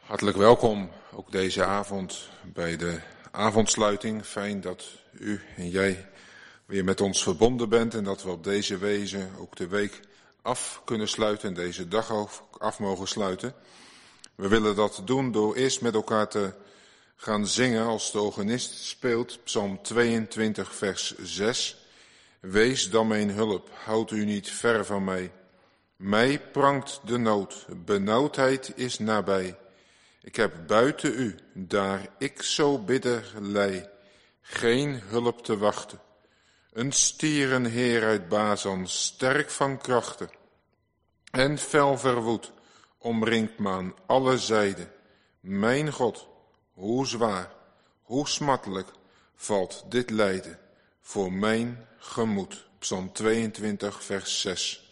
Hartelijk welkom ook deze avond bij de avondsluiting. Fijn dat u en jij weer met ons verbonden bent en dat we op deze wijze ook de week af kunnen sluiten en deze dag ook af mogen sluiten. We willen dat doen door eerst met elkaar te gaan zingen als de organist speelt, Psalm 22 vers 6. Wees dan mijn hulp, houd u niet ver van mij. Mij prangt de nood, benauwdheid is nabij. Ik heb buiten u, daar ik zo bidder lei, geen hulp te wachten. Een stierenheer uit Bazan, sterk van krachten en fel verwoed, omringt me aan alle zijden. Mijn God, hoe zwaar, hoe smartelijk valt dit lijden voor mijn gemoed. Psalm 22 vers 6.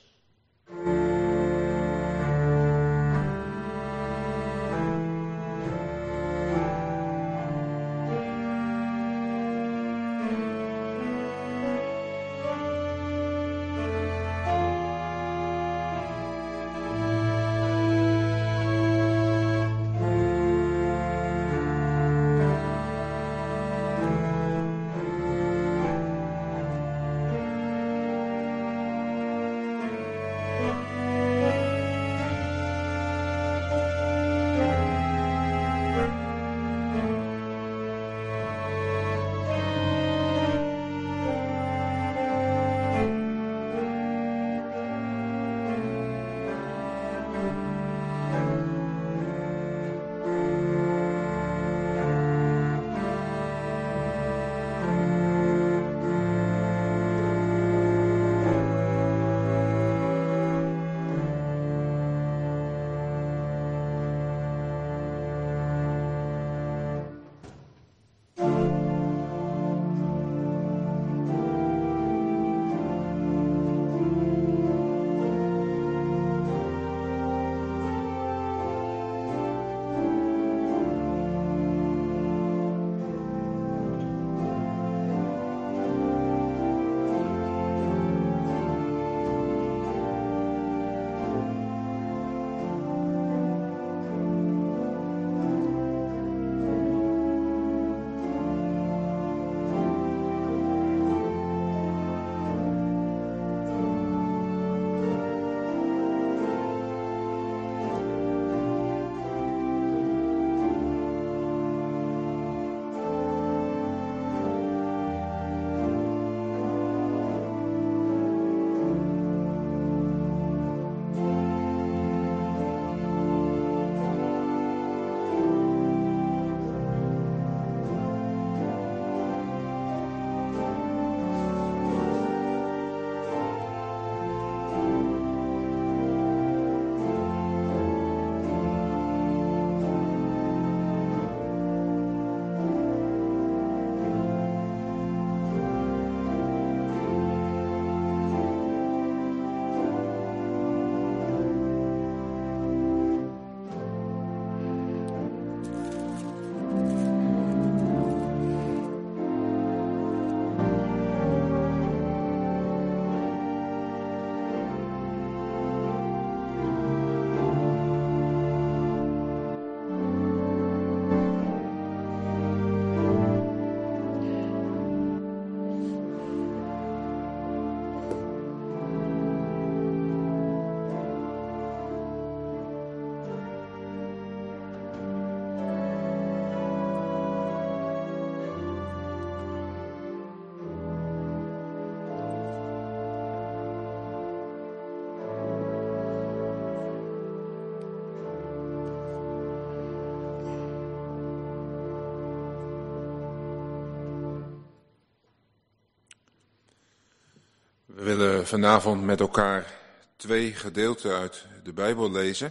We willen vanavond met elkaar 2 gedeelten uit de Bijbel lezen.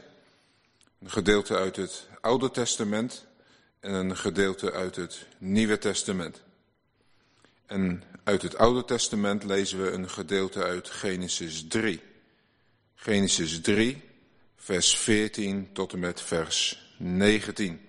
Een gedeelte uit het Oude Testament en een gedeelte uit het Nieuwe Testament. En uit het Oude Testament lezen we een gedeelte uit Genesis 3. Genesis 3, vers 14 tot en met vers 19.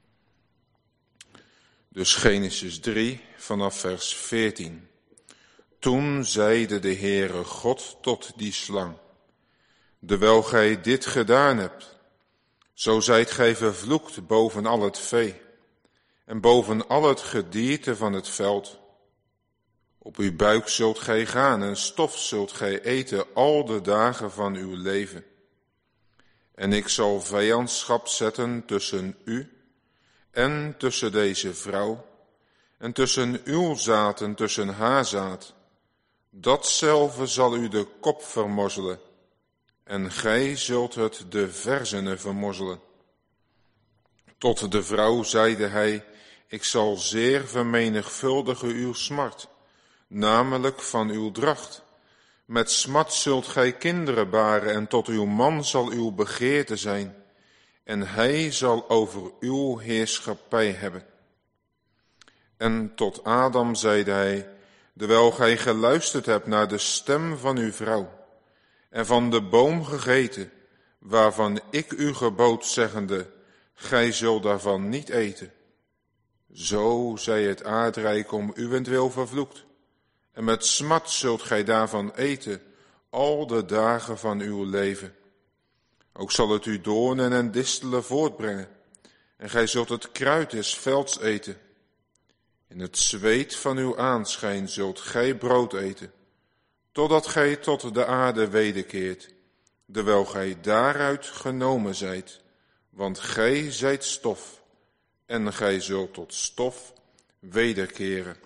Dus Genesis 3 vanaf vers 14. Toen zeide de Heere God tot die slang: Dewijl gij dit gedaan hebt, Zo zijt gij vervloekt boven al het vee en boven al het gedierte van het veld. Op uw buik zult gij gaan en stof zult gij eten al de dagen van uw leven. En ik zal vijandschap zetten tussen u en tussen deze vrouw, en tussen uw zaad en tussen haar zaad. Datzelfde zal u de kop vermorzelen, en gij zult het de verzenen vermorzelen. Tot de vrouw zeide hij, ik zal zeer vermenigvuldigen uw smart, namelijk van uw dracht. Met smart zult gij kinderen baren, en tot uw man zal uw begeerte zijn, en hij zal over uw heerschappij hebben. En tot Adam zeide hij, terwijl gij geluisterd hebt naar de stem van uw vrouw, en van de boom gegeten, waarvan ik u gebood, zeggende, gij zult daarvan niet eten. Zo zij het aardrijk om uwentwil vervloekt, en met smart zult gij daarvan eten, al de dagen van uw leven. Ook zal het u doornen en distelen voortbrengen, en gij zult het kruid des velds eten. In het zweet van uw aanschijn zult gij brood eten, totdat gij tot de aarde wederkeert, terwijl gij daaruit genomen zijt, want gij zijt stof, en gij zult tot stof wederkeren.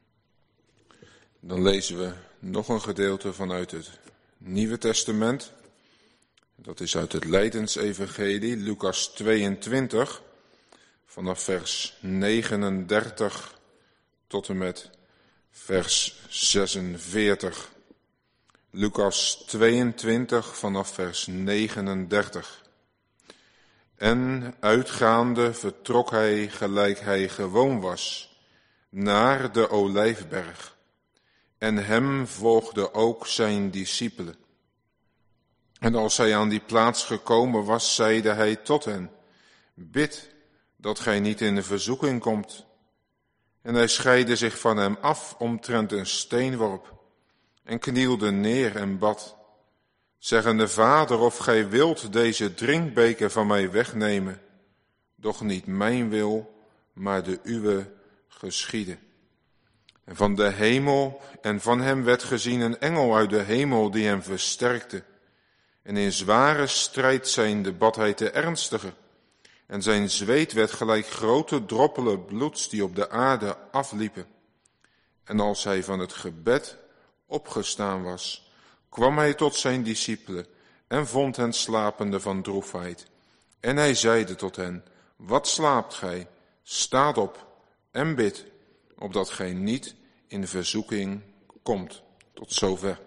Dan lezen we nog een gedeelte vanuit het Nieuwe Testament. Dat is uit het Lijdensevangelie, Lucas 22, vanaf vers 39 tot en met vers 46. Lucas 22 vanaf vers 39. En uitgaande vertrok hij, gelijk hij gewoon was, naar de Olijfberg. En hem volgden ook zijn discipelen. En als hij aan die plaats gekomen was, zeide hij tot hen, bid dat gij niet in de verzoeking komt. En hij scheidde zich van hem af omtrent een steenworp, en knielde neer en bad, zeggende, Vader, of gij wilt deze drinkbeker van mij wegnemen, doch niet mijn wil, maar de uwe geschiede. En van de hemel en van hem werd gezien een engel uit de hemel die hem versterkte. En in zware strijd zijnde bad hij te ernstiger. En zijn zweet werd gelijk grote droppelen bloeds die op de aarde afliepen. En als hij van het gebed opgestaan was, kwam hij tot zijn discipelen en vond hen slapende van droefheid. En hij zeide tot hen, wat slaapt gij? Staat op en bid, opdat gij niet in verzoeking komt. Tot zover.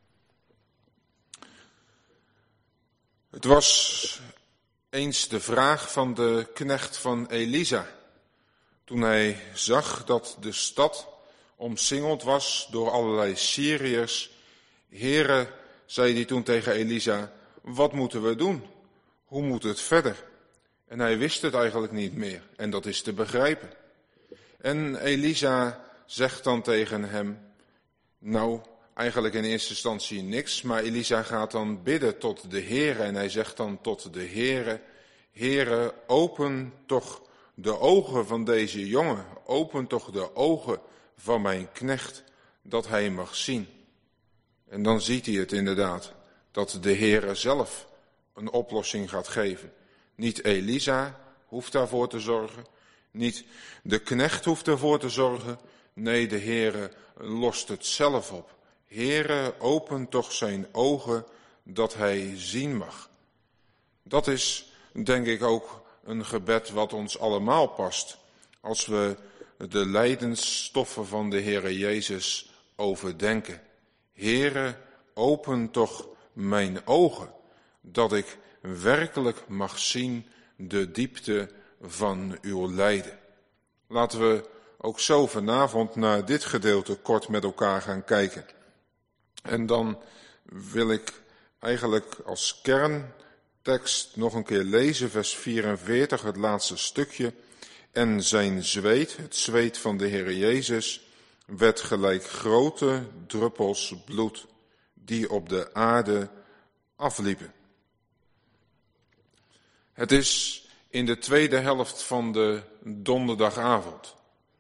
Het was eens de vraag van de knecht van Elisa, toen hij zag dat de stad omsingeld was door allerlei Syriërs. Heere, zei hij toen tegen Elisa, wat moeten we doen? Hoe moet het verder? En hij wist het eigenlijk niet meer, en dat is te begrijpen. En Elisa zegt dan tegen hem, nou, eigenlijk in eerste instantie niks, maar Elisa gaat dan bidden tot de Heere en hij zegt dan tot de Heere, Heere, open toch de ogen van deze jongen, open toch de ogen van mijn knecht, dat hij mag zien. En dan ziet hij het inderdaad, dat de Heere zelf een oplossing gaat geven. Niet Elisa hoeft daarvoor te zorgen, niet de knecht hoeft ervoor te zorgen, nee, de Heere lost het zelf op. Heere, open toch zijn ogen, dat hij zien mag. Dat is, denk ik, ook een gebed wat ons allemaal past, als we de lijdensstoffen van de Heere Jezus overdenken. Heere, open toch mijn ogen, dat ik werkelijk mag zien de diepte van uw lijden. Laten we ook zo vanavond naar dit gedeelte kort met elkaar gaan kijken. En dan wil ik eigenlijk als kerntekst nog een keer lezen, vers 44, het laatste stukje. En zijn zweet, het zweet van de Heere Jezus, werd gelijk grote druppels bloed die op de aarde afliepen. Het is in de tweede helft van de donderdagavond.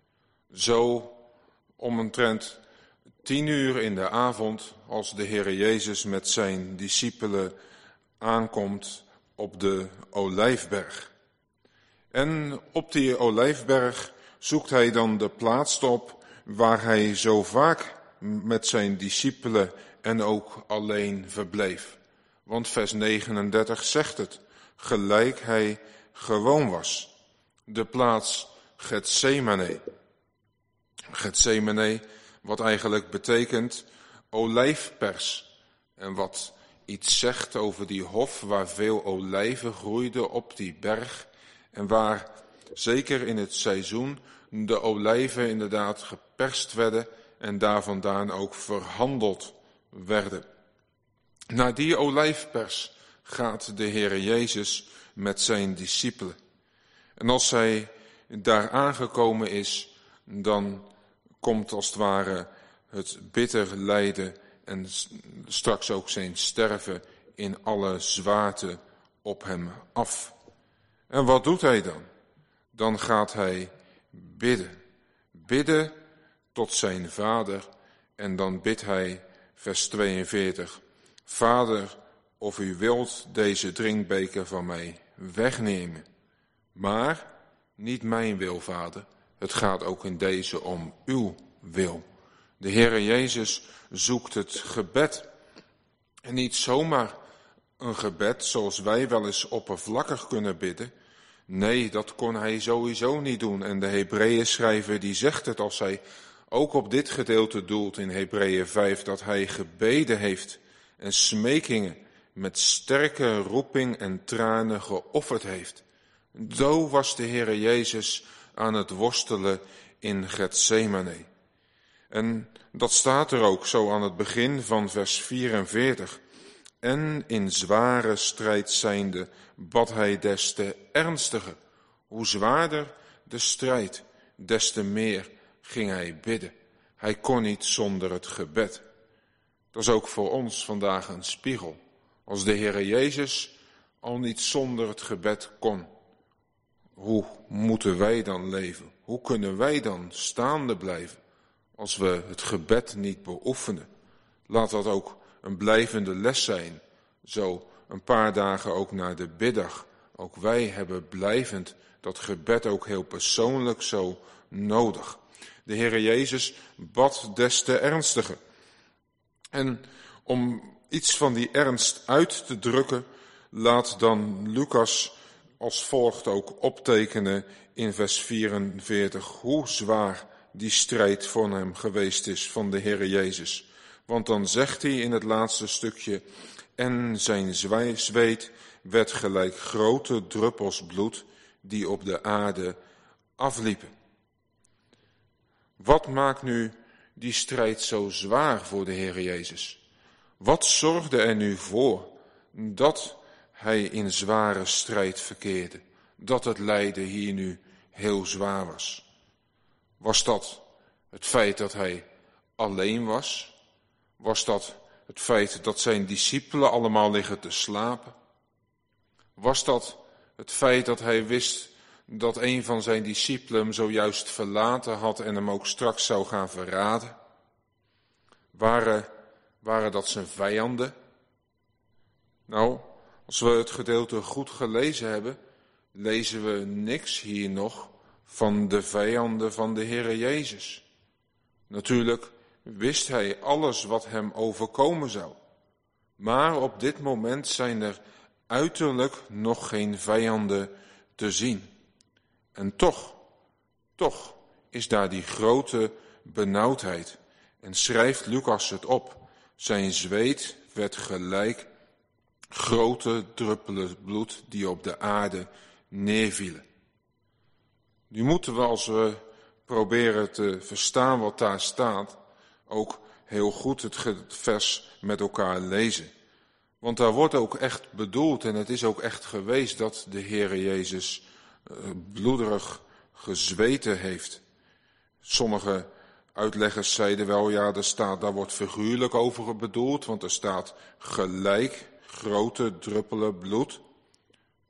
Zo omtrent 10:00 in de avond, als de Heere Jezus met zijn discipelen aankomt op de Olijfberg. En op die Olijfberg zoekt hij dan de plaats op waar hij zo vaak met zijn discipelen en ook alleen verbleef. Want vers 39 zegt het, gelijk hij gewoon was. De plaats Getsemane. Getsemane, wat eigenlijk betekent olijfpers. En wat iets zegt over die hof waar veel olijven groeiden op die berg. En waar, zeker in het seizoen, de olijven inderdaad geperst werden en daar vandaan ook verhandeld werden. Naar die olijfpers gaat de Heere Jezus met zijn discipelen. En als hij daar aangekomen is, dan komt als het ware het bitter lijden en straks ook zijn sterven in alle zwaarte op hem af. En wat doet hij dan? Dan gaat hij bidden. Bidden tot zijn vader en dan bidt hij, vers 42, Vader, of u wilt deze drinkbeker van mij wegnemen. Maar niet mijn wil, Vader. Het gaat ook in deze om uw wil. De Heere Jezus zoekt het gebed. En niet zomaar een gebed zoals wij wel eens oppervlakkig kunnen bidden. Nee, dat kon hij sowieso niet doen. En de Hebreeënschrijver die zegt het als hij ook op dit gedeelte doelt in Hebreeën 5, dat hij gebeden heeft en smekingen met sterke roeping en tranen geofferd heeft. Zo was de Heere Jezus aan het worstelen in Getsemane. En dat staat er ook zo aan het begin van vers 44. En in zware strijd zijnde bad hij des te ernstiger. Hoe zwaarder de strijd, des te meer ging hij bidden. Hij kon niet zonder het gebed. Dat is ook voor ons vandaag een spiegel. Als de Heere Jezus al niet zonder het gebed kon, hoe moeten wij dan leven? Hoe kunnen wij dan staande blijven als we het gebed niet beoefenen? Laat dat ook een blijvende les zijn. Zo een paar dagen ook na de biddag. Ook wij hebben blijvend dat gebed ook heel persoonlijk zo nodig. De Heere Jezus bad des te ernstiger. En om iets van die ernst uit te drukken, laat dan Lucas als volgt ook optekenen in vers 44 hoe zwaar die strijd voor hem geweest is van de Heere Jezus. Want dan zegt hij in het laatste stukje, en zijn zweet werd gelijk grote druppels bloed die op de aarde afliepen. Wat maakt nu die strijd zo zwaar voor de Heere Jezus? Wat zorgde er nu voor dat hij in zware strijd verkeerde? Dat het lijden hier nu heel zwaar was? Was dat het feit dat hij alleen was? Was dat het feit dat zijn discipelen allemaal liggen te slapen? Was dat het feit dat hij wist dat een van zijn discipelen hem zojuist verlaten had en hem ook straks zou gaan verraden? Waren dat zijn vijanden? Nou, als we het gedeelte goed gelezen hebben, lezen we niks hier nog van de vijanden van de Heere Jezus. Natuurlijk wist hij alles wat hem overkomen zou. Maar op dit moment zijn er uiterlijk nog geen vijanden te zien. En toch is daar die grote benauwdheid. En schrijft Lucas het op. Zijn zweet werd gelijk grote druppelen bloed die op de aarde neervielen. Nu moeten we, als we proberen te verstaan wat daar staat, ook heel goed het vers met elkaar lezen. Want daar wordt ook echt bedoeld en het is ook echt geweest dat de Heere Jezus bloederig gezweten heeft. Sommige uitleggers zeiden wel, ja, daar wordt figuurlijk over bedoeld, want er staat gelijk grote druppelen bloed.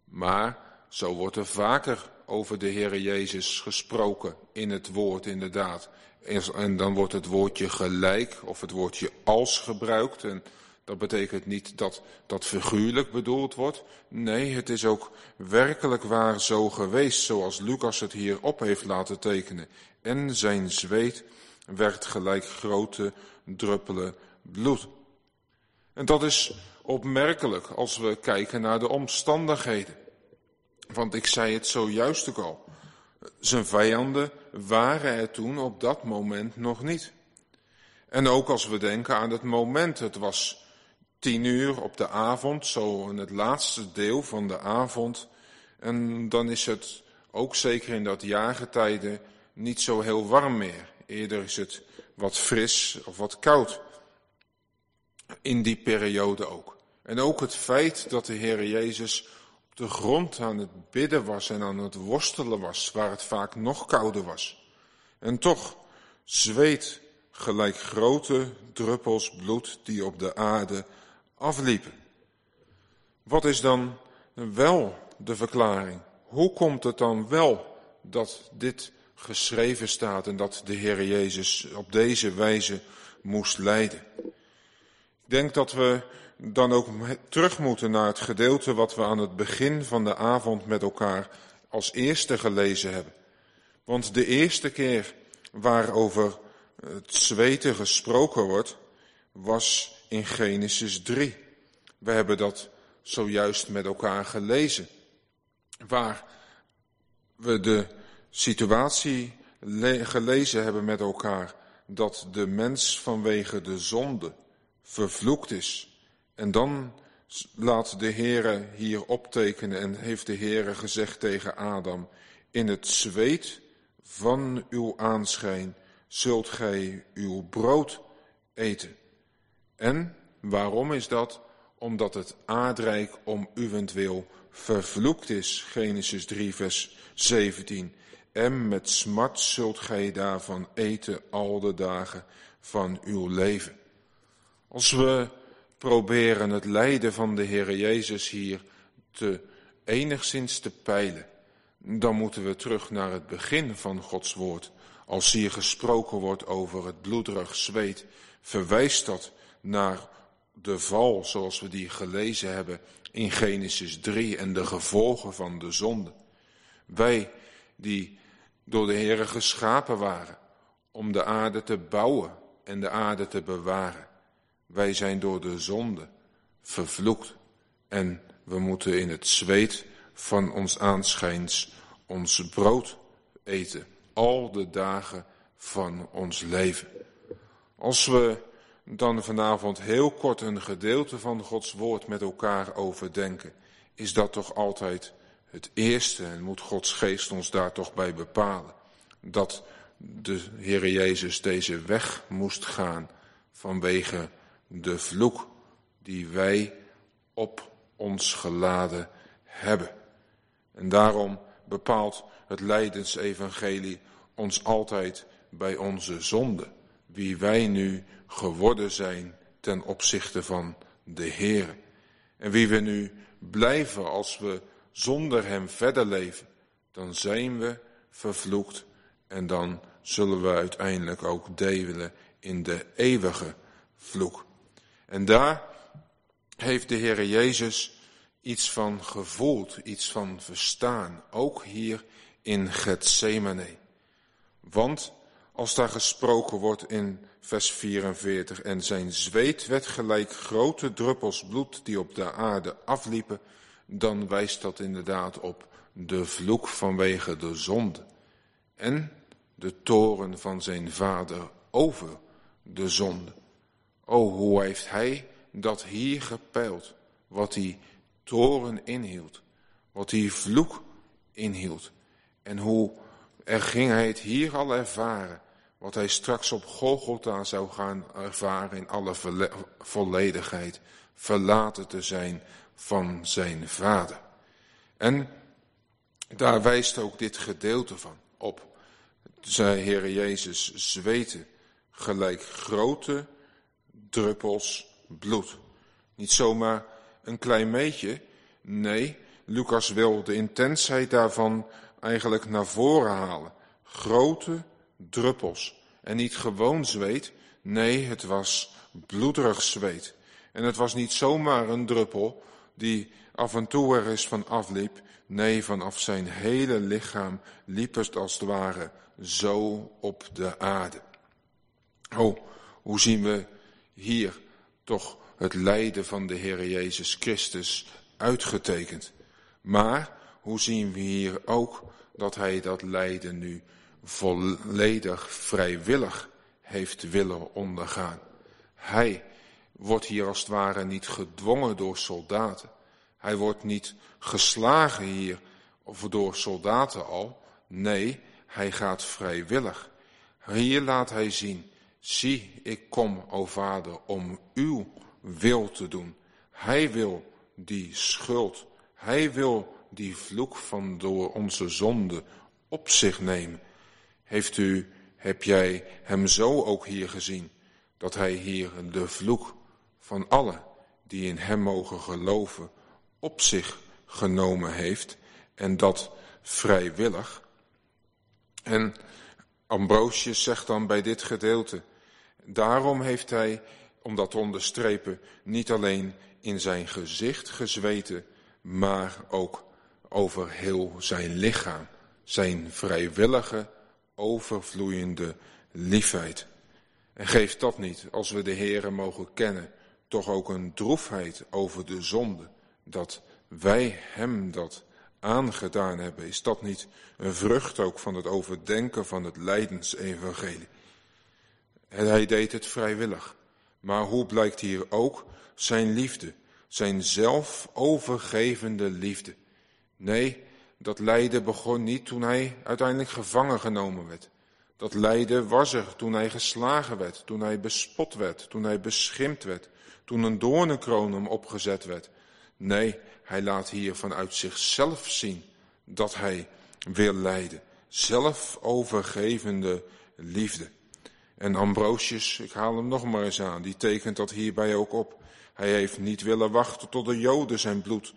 Maar zo wordt er vaker over de Heere Jezus gesproken in het woord inderdaad. En dan wordt het woordje gelijk of het woordje als gebruikt. En dat betekent niet dat dat figuurlijk bedoeld wordt. Nee, het is ook werkelijk waar zo geweest, zoals Lucas het hier op heeft laten tekenen. En zijn zweet werd gelijk grote druppelen bloed. En dat is opmerkelijk als we kijken naar de omstandigheden. Want ik zei het zojuist ook al. Zijn vijanden waren er toen op dat moment nog niet. En ook als we denken aan het moment, het was 10:00 op de avond, zo in het laatste deel van de avond. En dan is het ook zeker in dat jaargetijde niet zo heel warm meer. Eerder is het wat fris of wat koud. In die periode ook. En ook het feit dat de Heere Jezus op de grond aan het bidden was en aan het worstelen was, waar het vaak nog kouder was. En toch zweet gelijk grote druppels bloed die op de aarde afliepen. Wat is dan wel de verklaring? Hoe komt het dan wel dat dit geschreven staat en dat de Heere Jezus op deze wijze moest lijden? Ik denk dat we dan ook terug moeten naar het gedeelte wat we aan het begin van de avond met elkaar als eerste gelezen hebben. Want de eerste keer waarover het zweten gesproken wordt, was in Genesis 3. We hebben dat zojuist met elkaar gelezen, waar we de situatie gelezen hebben met elkaar dat de mens vanwege de zonde vervloekt is. En dan laat de Heere hier optekenen en heeft de Heere gezegd tegen Adam: in het zweet van uw aanschijn zult gij uw brood eten. En waarom is dat? Omdat het aardrijk om uwentwil vervloekt is. Genesis 3 vers 17. En met smart zult gij daarvan eten al de dagen van uw leven. Als we proberen het lijden van de Heere Jezus hier enigszins te peilen, dan moeten we terug naar het begin van Gods woord. Als hier gesproken wordt over het bloederig zweet, verwijst dat naar de val zoals we die gelezen hebben in Genesis 3 en de gevolgen van de zonde. Wij die door de Heere geschapen waren om de aarde te bouwen en de aarde te bewaren. Wij zijn door de zonde vervloekt en we moeten in het zweet van ons aanschijns ons brood eten, al de dagen van ons leven. Als we dan vanavond heel kort een gedeelte van Gods woord met elkaar overdenken, is dat toch altijd het eerste en moet Gods geest ons daar toch bij bepalen. Dat de Heere Jezus deze weg moest gaan vanwege de vloek die wij op ons geladen hebben. En daarom bepaalt het lijdensevangelie ons altijd bij onze zonde, wie wij nu geworden zijn ten opzichte van de Heere. En wie we nu blijven als we zonder hem verder leven, dan zijn we vervloekt en dan zullen we uiteindelijk ook delen in de eeuwige vloek. En daar heeft de Heere Jezus iets van gevoeld, iets van verstaan, ook hier in Getsemane. Want als daar gesproken wordt in vers 44, en zijn zweet werd gelijk grote druppels bloed die op de aarde afliepen, dan wijst dat inderdaad op de vloek vanwege de zonde en de toorn van zijn vader over de zonde. O, hoe heeft hij dat hier gepeild, wat die toorn inhield, wat die vloek inhield. En hoe ging hij het hier al ervaren, wat hij straks op Golgotha zou gaan ervaren in alle volledigheid, verlaten te zijn van zijn vader. En daar wijst ook dit gedeelte van op. Zijn Heere Jezus zweette gelijk grote druppels bloed. Niet zomaar een klein beetje, nee, Lucas wil de intensheid daarvan eigenlijk naar voren halen. Grote druppels. En niet gewoon zweet, nee, het was bloederig zweet. En het was niet zomaar een druppel die af en toe er eens van afliep. Nee, vanaf zijn hele lichaam liep het als het ware zo op de aarde. Oh, hoe zien we hier toch het lijden van de Heer Jezus Christus uitgetekend. Maar hoe zien we hier ook dat hij dat lijden nu volledig vrijwillig heeft willen ondergaan. Hij wordt hier als het ware niet gedwongen door soldaten. Hij wordt niet geslagen hier of door soldaten al. Nee, hij gaat vrijwillig. Hier laat hij zien, zie, ik kom, o Vader, om uw wil te doen. Hij wil die schuld, hij wil die vloek van door onze zonde op zich nemen. Heb jij hem zo ook hier gezien, dat hij hier de vloek van allen die in hem mogen geloven op zich genomen heeft en dat vrijwillig? En Ambrosius zegt dan bij dit gedeelte, daarom heeft hij, om dat te onderstrepen, niet alleen in zijn gezicht gezweten, maar ook over heel zijn lichaam, zijn vrijwillige, overvloeiende liefheid. En geeft dat niet, als we de Heere mogen kennen, toch ook een droefheid over de zonde, dat wij hem dat aangedaan hebben? Is dat niet een vrucht ook van het overdenken van het lijdensevangelie? En hij deed het vrijwillig. Maar hoe blijkt hier ook zijn liefde, zijn zelfovergevende liefde? Nee, dat lijden begon niet toen hij uiteindelijk gevangen genomen werd. Dat lijden was er toen hij geslagen werd, toen hij bespot werd, toen hij beschimpt werd, toen een doornenkroon hem opgezet werd. Nee, hij laat hier vanuit zichzelf zien dat hij wil lijden. Zelfovergevende liefde. En Ambrosius, ik haal hem nog maar eens aan, die tekent dat hierbij ook op. Hij heeft niet willen wachten tot de Joden zijn bloed,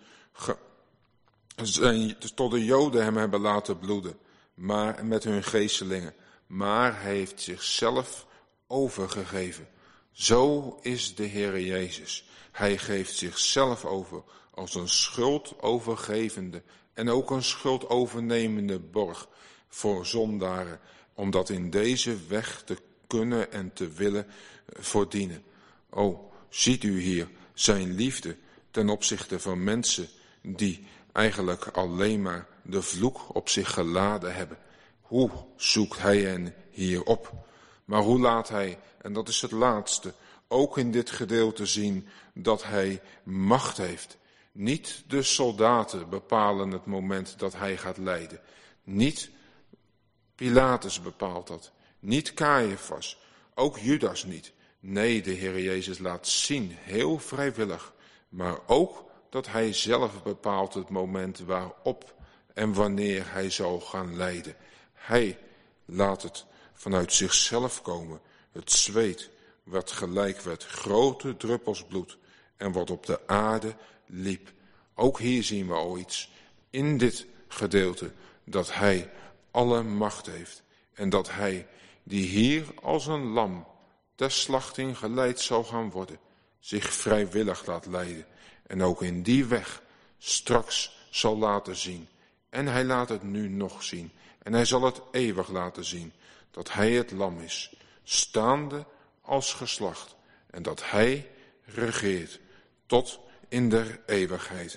tot de Joden hem hebben laten bloeden, maar met hun geestelingen. Maar hij heeft zichzelf overgegeven. Zo is de Heere Jezus. Hij geeft zichzelf over als een schuldovergevende en ook een schuldovernemende borg voor zondaren, om dat in deze weg te kunnen en te willen verdienen. O, ziet u hier zijn liefde ten opzichte van mensen die eigenlijk alleen maar de vloek op zich geladen hebben. Hoe zoekt hij hen hier op? Maar hoe laat hij, en dat is het laatste, ook in dit gedeelte zien dat hij macht heeft. Niet de soldaten bepalen het moment dat hij gaat lijden. Niet Pilatus bepaalt dat. Niet Caiaphas. Ook Judas niet. Nee, de Heer Jezus laat zien, heel vrijwillig. Maar ook dat hij zelf bepaalt het moment waarop en wanneer hij zal gaan lijden. Hij laat het vanuit zichzelf komen. Het zweet wat gelijk werd grote druppels bloed en wat op de aarde liep. Ook hier zien we al iets in dit gedeelte dat hij alle macht heeft. En dat hij die hier als een lam ter slachting geleid zal gaan worden, zich vrijwillig laat leiden. En ook in die weg straks zal laten zien. En hij laat het nu nog zien. En hij zal het eeuwig laten zien. Dat hij het lam is, staande als geslacht. En dat hij regeert tot in der eeuwigheid.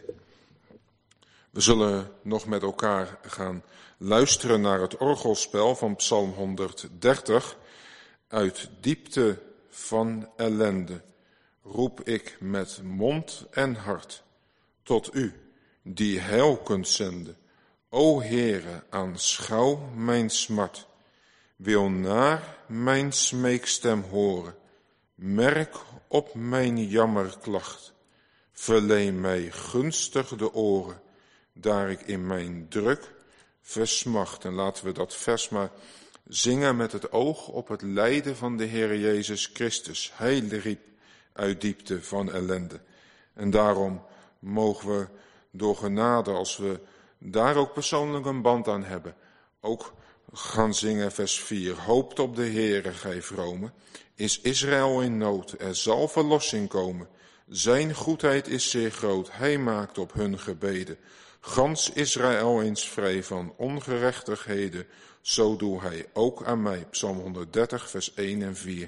We zullen nog met elkaar gaan luisteren naar het orgelspel van Psalm 130. Uit diepte van ellende roep ik met mond en hart tot u, die heil kunt zenden. O Heere, aanschouw mijn smart, wil naar mijn smeekstem horen, merk op mijn jammerklacht, verleen mij gunstig de oren, daar ik in mijn druk versmacht. En laten we dat vers maar zingen met het oog op het lijden van de Heer Jezus Christus. Hij riep uit diepte van ellende. En daarom mogen we door genade, als we daar ook persoonlijk een band aan hebben, ook gaan zingen vers 4. Hoopt op de Heere, gij vromen. Is Israël in nood, er zal verlossing komen. Zijn goedheid is zeer groot, hij maakt op hun gebeden. Gans Israël eens vrij van ongerechtigheden, zo doe hij ook aan mij. Psalm 130 vers 1 en 4.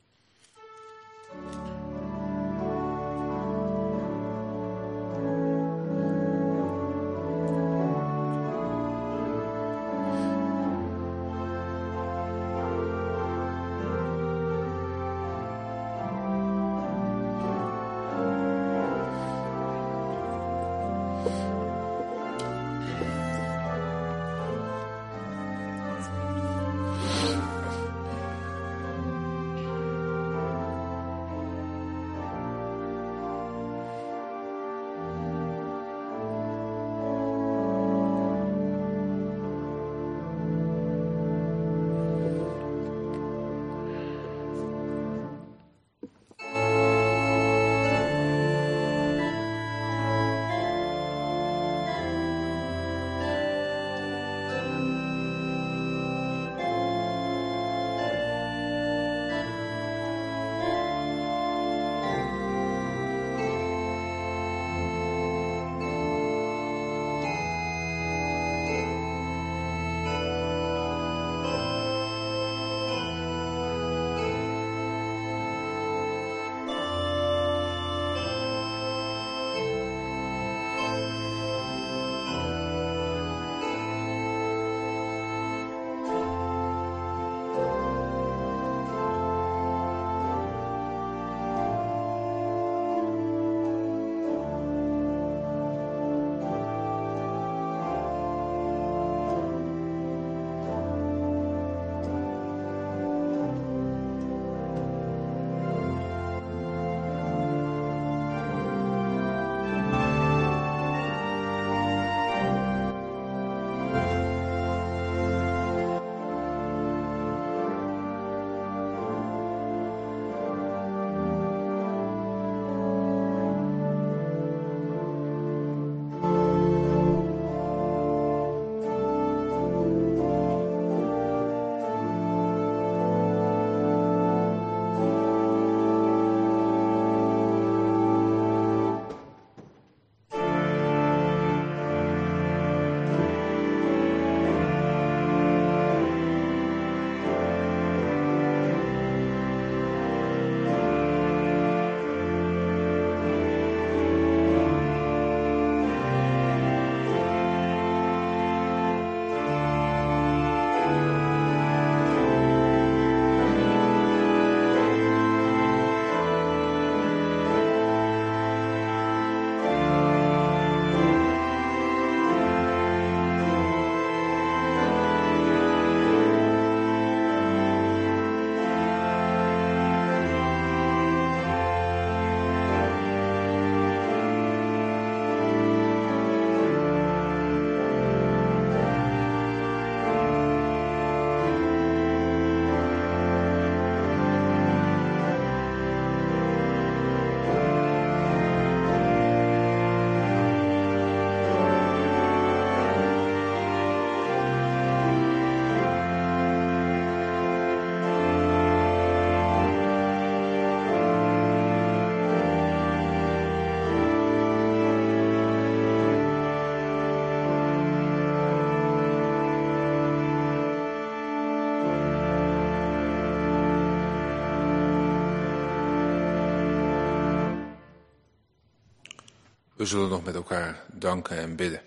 We zullen nog met elkaar danken en bidden.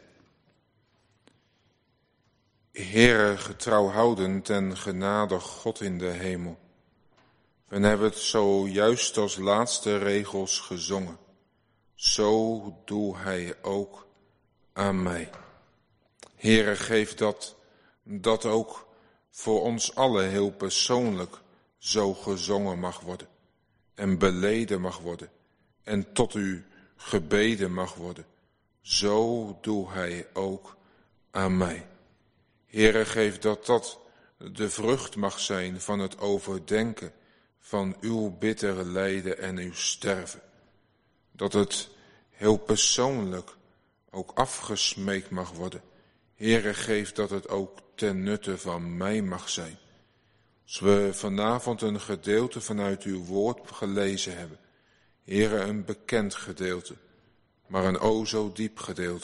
Heere, getrouwhoudend en genadig God in de hemel. We hebben het zo juist als laatste regels gezongen. Zo doe hij ook aan mij. Heere, geef dat ook voor ons allen heel persoonlijk zo gezongen mag worden. En beleden mag worden. En tot u gebeden mag worden. Zo doe hij ook aan mij. Heere, geef dat de vrucht mag zijn van het overdenken van uw bittere lijden en uw sterven. Dat het heel persoonlijk ook afgesmeekt mag worden. Heere, geef dat het ook ten nutte van mij mag zijn. Als we vanavond een gedeelte vanuit uw woord gelezen hebben, Heere, een bekend gedeelte, maar een o zo diep gedeelte,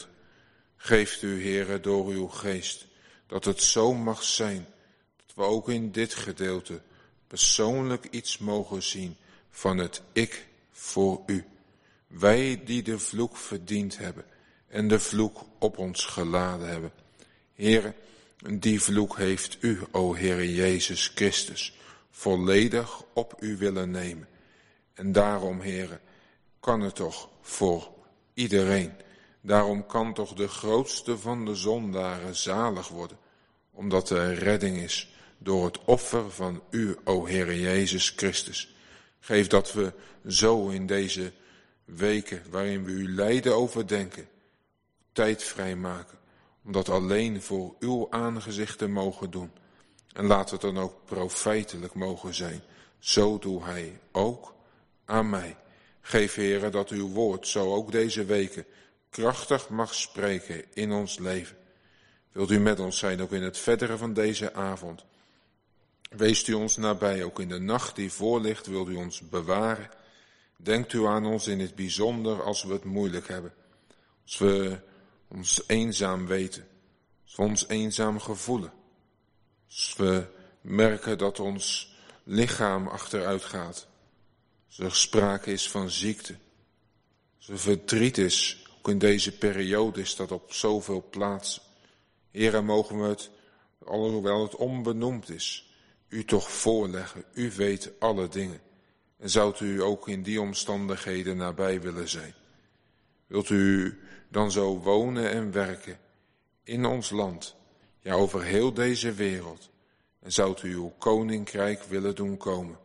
geeft u, Heere, door uw geest, dat het zo mag zijn, dat we ook in dit gedeelte persoonlijk iets mogen zien van het ik voor u. Wij die de vloek verdiend hebben en de vloek op ons geladen hebben. Heere, die vloek heeft u, o Heere Jezus Christus, volledig op u willen nemen. En daarom, Heere, kan het toch voor iedereen. Daarom kan toch de grootste van de zondaren zalig worden, omdat er redding is door het offer van u, o Heere Jezus Christus. Geef dat we zo in deze weken waarin we uw lijden overdenken, tijd vrijmaken, om dat alleen voor uw aangezicht te mogen doen. En laat het dan ook profijtelijk mogen zijn. Zo doe hij ook aan mij. Geef, Heere, dat uw woord zo ook deze weken krachtig mag spreken in ons leven. Wilt u met ons zijn ook in het verdere van deze avond. Weest u ons nabij, ook in de nacht die voor ligt, wilt u ons bewaren. Denkt u aan ons in het bijzonder als we het moeilijk hebben. Als we ons eenzaam weten. Als we ons eenzaam gevoelen. Als we merken dat ons lichaam achteruit gaat. Als er sprake is van ziekte. Als er verdriet is, ook in deze periode is dat op zoveel plaatsen. Heere, mogen we het, alhoewel het onbenoemd is, u toch voorleggen. U weet alle dingen. En zoudt u ook in die omstandigheden nabij willen zijn? Wilt u dan zo wonen en werken in ons land, ja over heel deze wereld? En zoudt u uw koninkrijk willen doen komen?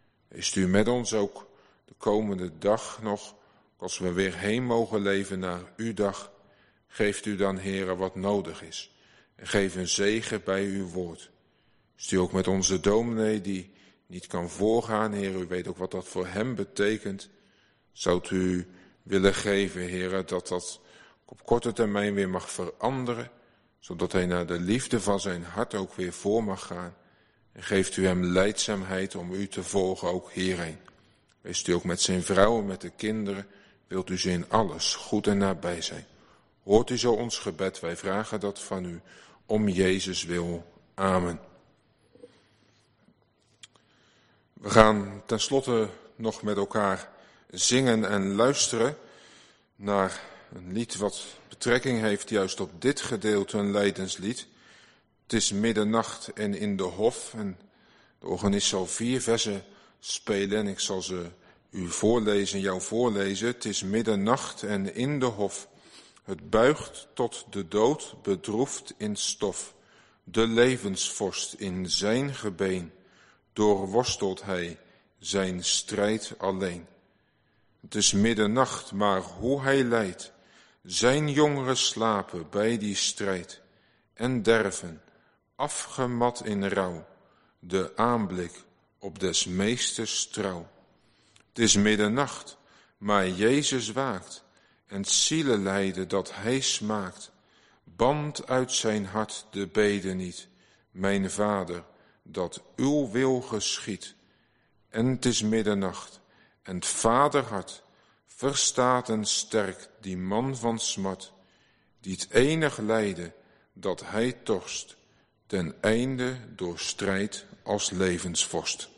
Is u met ons ook de komende dag nog, als we weer heen mogen leven naar uw dag? Geeft u dan, Heere, wat nodig is. En geef een zegen bij uw woord. Is u ook met onze dominee die niet kan voorgaan, Heer, u weet ook wat dat voor hem betekent. Zoudt u willen geven, Heer, dat dat op korte termijn weer mag veranderen, zodat hij naar de liefde van zijn hart ook weer voor mag gaan. En geeft u hem leidzaamheid om u te volgen, ook hierheen. Wees u ook met zijn vrouw en met de kinderen, wilt u ze in alles goed en nabij zijn. Hoort u zo ons gebed, wij vragen dat van u, om Jezus wil. Amen. We gaan tenslotte nog met elkaar zingen en luisteren naar een lied wat betrekking heeft juist op dit gedeelte, een lijdenslied. Het is middernacht en in de hof en de organist zal 4 versen spelen en ik zal ze u voorlezen, jou voorlezen. Het is middernacht en in de hof, het buigt tot de dood bedroefd in stof, de levensvorst in zijn gebeen. Doorworstelt hij zijn strijd alleen. Het is middernacht, maar hoe hij lijdt, zijn jongeren slapen bij die strijd en derven, afgemat in rouw, de aanblik op des meesters trouw. Het is middernacht, maar Jezus waakt en zielenlijden dat hij smaakt, band uit zijn hart de bede niet, mijn Vader, dat uw wil geschiedt. En het is middernacht, en het vaderhart verstaat en sterkt die man van smart, die het enig lijden dat hij torst, ten einde door strijd als levensvorst.